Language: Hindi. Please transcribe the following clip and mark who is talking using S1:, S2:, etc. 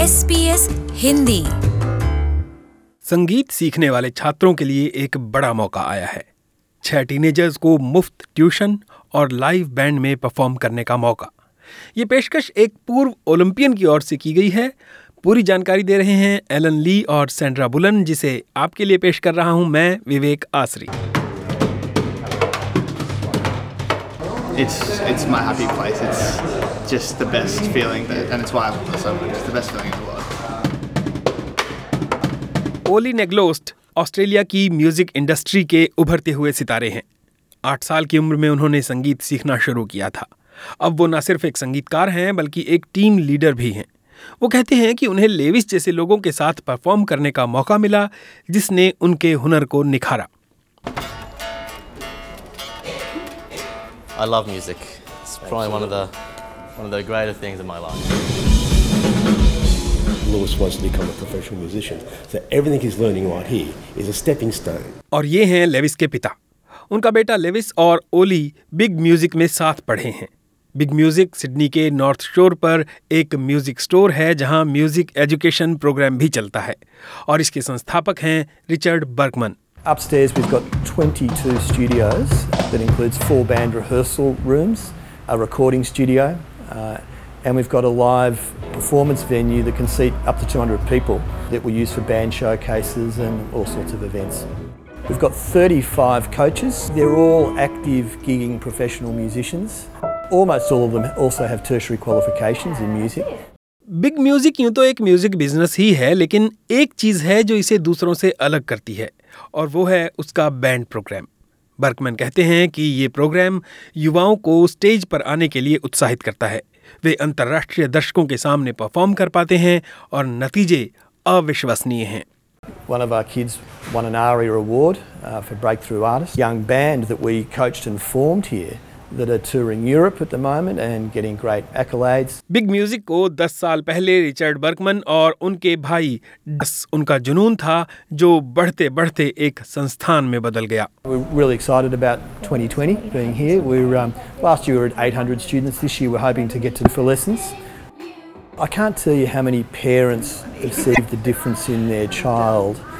S1: SBS हिंदी।
S2: संगीत सीखने वाले छात्रों के लिए एक बड़ा मौका आया है। 6 टीनेजर्स को मुफ्त ट्यूशन और लाइव बैंड में परफॉर्म करने का मौका। ये पेशकश एक पूर्व ओलंपियन की ओर से की गई है। पूरी जानकारी दे रहे हैं एलन ली और सैंड्रा बुलन, जिसे आपके लिए पेश कर रहा हूं मैं, विवेक आसरी।
S3: It's my happy place. It's just the best feeling, and it's why I love it so much. It's the best feeling in the world.
S2: ओली नेग्लोस्ट ऑस्ट्रेलिया की म्यूजिक इंडस्ट्री के उभरते हुए सितारे हैं। 8 साल की उम्र में उन्होंने संगीत सीखना शुरू किया था। अब वो न सिर्फ एक संगीतकार हैं, बल्कि एक टीम लीडर भी हैं। वो कहते हैं कि उन्हें लेविस जैसे लोगों के साथ परफॉर्म करने का मौका मिला, जिसने उनके हुनर को निखारा।
S4: I love music. It's probably one of the greater things in my life.
S5: Lewis wants to become a professional musician, so everything he's learning right here is a stepping stone.
S2: और ये हैं लेविस के पिता। उनका बेटा लेविस और ओली बिग म्यूजिक में साथ पढ़े हैं। बिग म्यूजिक सिडनी के नॉर्थ शोर पर एक म्यूजिक स्टोर है, जहां म्यूजिक एजुकेशन प्रोग्राम भी चलता है, और इसके संस्थापक हैं Richard Berkman.
S6: Upstairs we've got 22 studios that includes 4 band rehearsal rooms, a recording studio, and we've got a live performance venue that can seat up to 200 people that we use for band showcases and all sorts of events. We've got 35 coaches. They're all active gigging professional musicians. Almost all of them also have tertiary qualifications in music.
S2: Big Music यूं तो एक म्यूजिक बिजनेस ही है, लेकिन एक चीज है जो इसे दूसरों से अलग करती है, और वो है उसका बैंड प्रोग्राम। बर्कमैन कहते हैं कि ये प्रोग्राम युवाओं को स्टेज पर आने के लिए उत्साहित करता है। वे अंतर्राष्ट्रीय दर्शकों के सामने परफॉर्म कर पाते हैं और नतीजे अविश्वसनीय हैं।
S6: One of our kids won an ARIA award for Breakthrough Artist. Young band that we coached and formed here that are touring Europe at the moment and getting great accolades.
S2: Big Music को 10 साल पहले रिचर्ड बर्कमन और उनके भाई डस उनका जुनून था, जो बढ़ते बढ़ते एक संस्थान में बदल गया।
S6: We're really excited about 2020 being here. Last year we were at 800 students. This year we're hoping to get to full lessons. I can't tell you how many parents perceive the difference in their child